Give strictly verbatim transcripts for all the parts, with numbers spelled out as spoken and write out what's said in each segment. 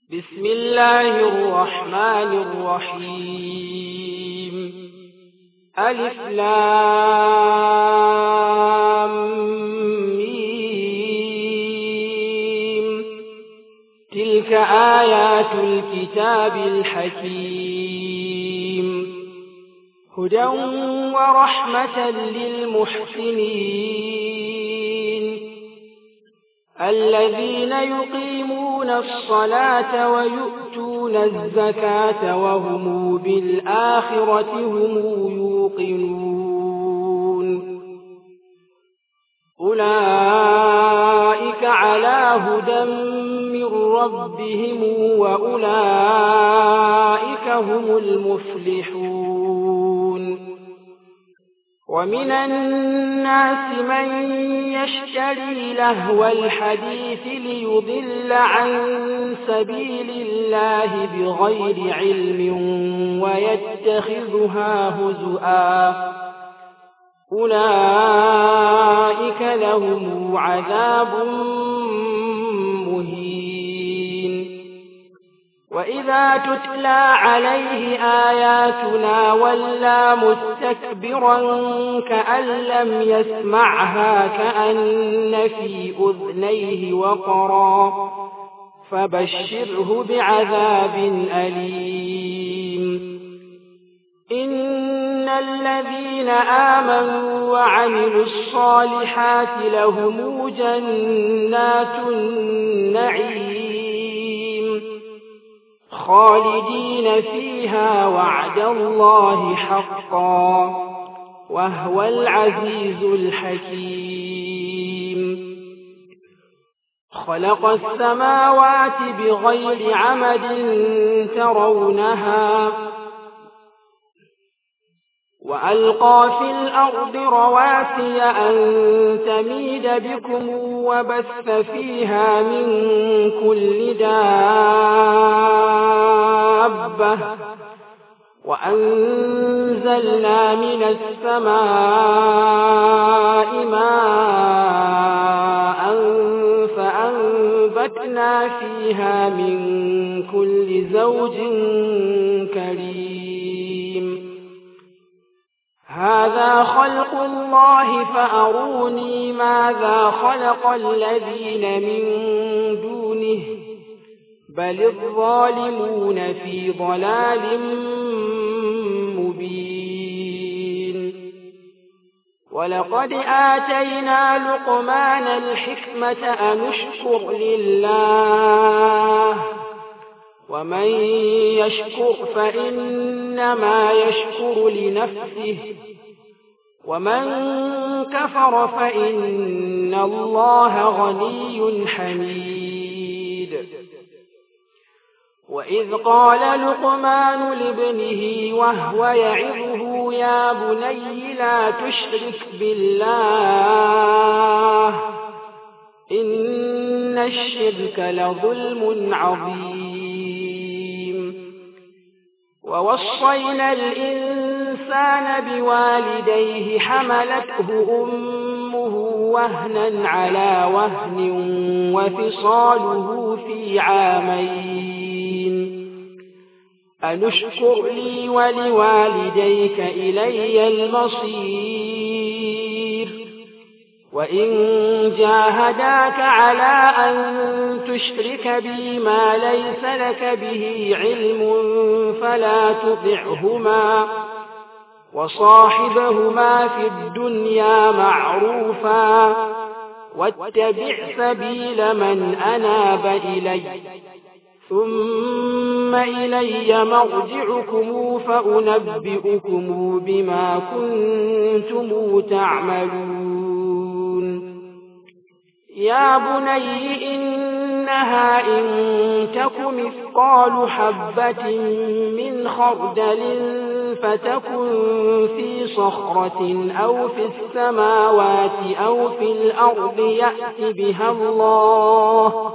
بسم الله الرحمن الرحيم ألف لام ميم تلك آيات الكتاب الحكيم هدى ورحمة للمحسنين الذين يقيمون الصلاة ويؤتون الزكاة وهم بالآخرة هم يوقنون أولئك على هدى من ربهم وأولئك هم المفلحون ومن الناس من يشتري لهو الحديث ليضل عن سبيل الله بغير علم ويتخذها هزؤا أولئك لهم عذاب مهين وإذا تتلى عليه آياتنا ولى مستكبرا كأن لم يسمعها كأن في أذنيه وقرا فبشره بعذاب أليم إن الذين آمنوا وعملوا الصالحات لهم جنات النعيم خالدين فيها وعد الله حقا وهو العزيز الحكيم خلق السماوات بغير عمد ترونها وألقى في الأرض رواسي أن تميد بكم وبث فيها من كل دابة وأنزلنا من السماء ماء فأنبتنا فيها من كل زوج كريم هذا خلق الله فأروني ماذا خلق الذين من دونه بل الظالمون في ضلال مبين ولقد آتينا لقمان الحكمة أن اشكر لله ومن يشكر فإنما يشكر لنفسه ومن كفر فإن الله غني حميد وإذ قال لقمان لابنه وهو يعظه يا بني لا تشرك بالله إن الشرك لظلم عظيم ووصينا الإنسان بوالديه حملته أمه وهنا على وهن وفصاله في عامين أن اشكر لي ولوالديك إلي المصير وإن جاهداك على أن تشرك بي ما ليس لك به علم فلا تطعهما وصاحبهما في الدنيا معروفا واتبع سبيل من أناب إلي ثم إلي مرجعكم فأنبئكم بما كنتم تعملون يا بني إنها إن تك مثقال حبة من خردل فتكن في صخرة أو في السماوات أو في الأرض يأت بها الله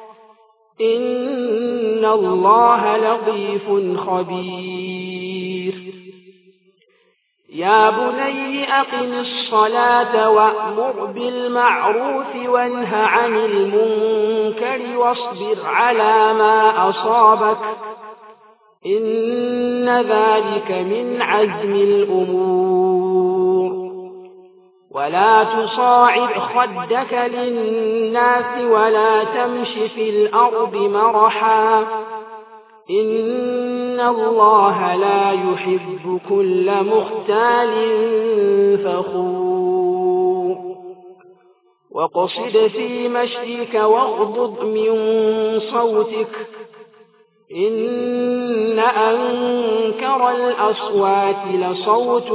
إن الله لطيف خبير يا بني أقم الصلاة وأمر بالمعروف وانه عن المنكر واصبر على ما أصابك إن ذلك من عزم الأمور ولا تصاعد خدك للناس ولا تمش في الأرض مرحا إن الله لا يحب كل مختال فخور وقصد في مشيك واغضض من صوتك إن أنكر الأصوات لصوت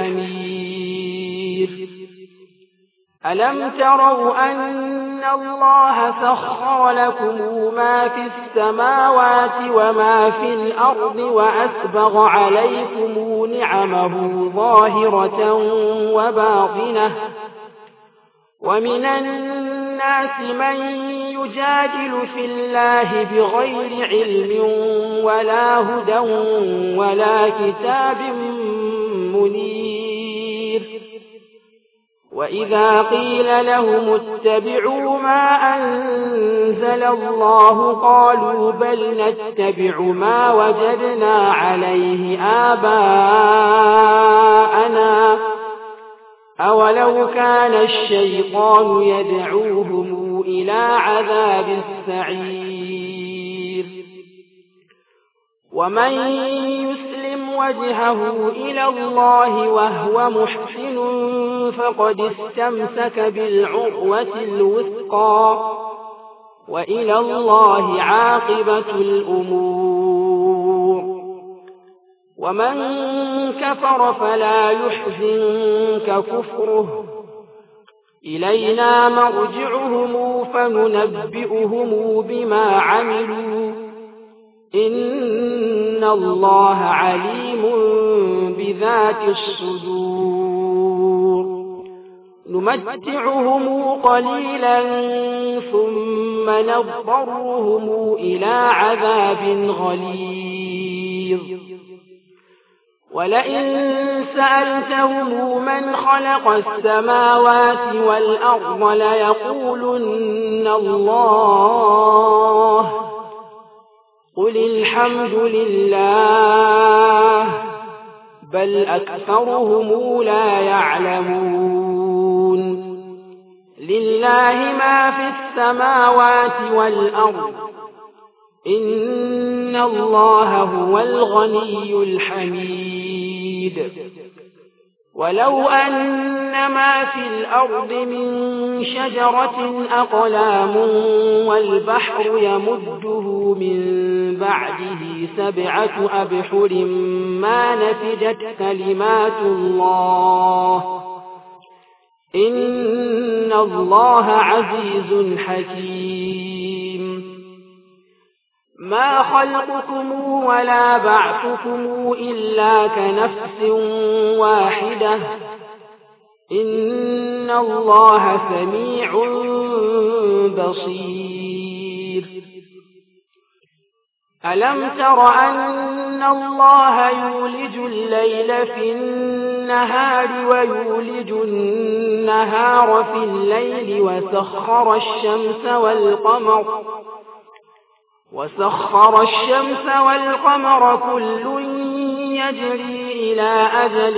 الحمير ألم تروا أن الله سخر لكم ما في السماوات وما في الأرض وأسبغ عليكم نعمه ظاهرة وباطنة ومن الناس من يجادل في الله بغير علم ولا هدى ولا كتاب منير وإذا قيل لهم اتبعوا ما أنزل الله قالوا بل نتبع ما وجدنا عليه آباءنا أولو كان الشيطان يدعوهم إلى عذاب السعير ومن يسلم وجهه إلى الله وهو محسن فقد استمسك بالعروة الوثقى وإلى الله عاقبة الأمور ومن كفر فلا يحزنك كفره إلينا مرجعهم فننبئهم بما عملوا إن الله عليم بذات الصدور نمتعهم قليلا ثم نضطرهم إلى عذاب غليظ ولئن سألتهم من خلق السماوات والأرض ليقولن الله قل الحمد لله بل أكثرهم لا يعلمون لله ما في السماوات والأرض إن الله هو الغني الحميد ولو أن ما في الأرض من شجرة أقلام والبحر يمده من بعده سبعة أبحر ما نفدت كلمات الله إن الله عزيز حكيم ما خلقكم ولا بعثكم إلا كنفس واحدة إن الله سميع بصير ألم تر أن الله يولج الليل في النهار ويولج النهار في الليل وسخر الشمس والقمر وسخر الشمس والقمر كل يجري إلى أجل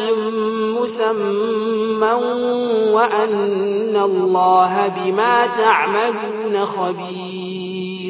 مسمى وأن الله بما تعملون خبير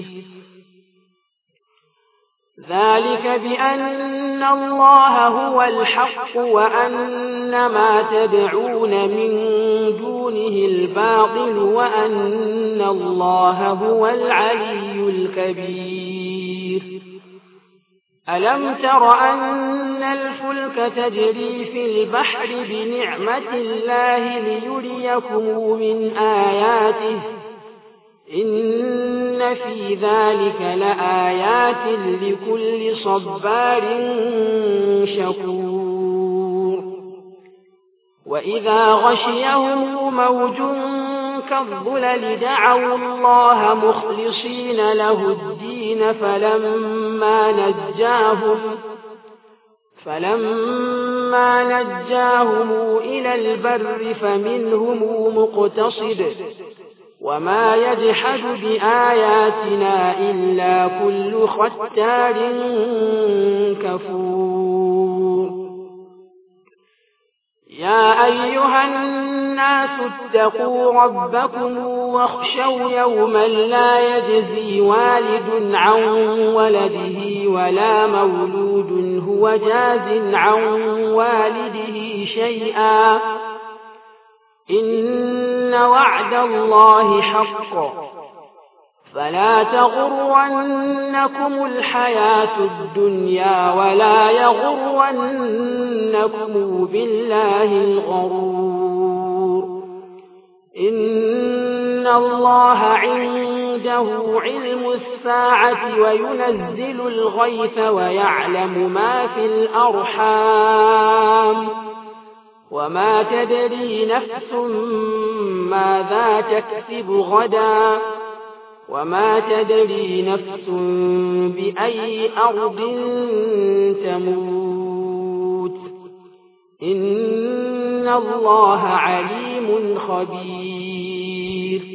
ذلك بأن الله هو الحق وأن ما تدعون من دونه الباطل وأن الله هو العلي الكبير ألم تر أن الفلك تجري في البحر بنعمة الله ليريكم من آياته إن في ذلك لآيات لكل صبار شكور وإذا غشيهم موج كالظلل دعوا الله مخلصين له الدين فلما نجاهم فلما نجاهم إلى البر فمنهم مقتصد وما يجحد بآياتنا إلا كل ختار كفور يا أيها الناس اتقوا ربكم واخشوا يوما لا يجزي والد عن ولده ولا مولود هو جاز عن والده شيئا إن وعد الله حق فلا تغرنكم الحياة الدنيا ولا يغرنكم بالله الغرور إن الله عنده علم الساعة وينزل الغيث ويعلم ما في الأرحام وما تدري نفس ماذا تكسب غدا وما تدري نفس بأي أرض تموت إن الله عليم خبير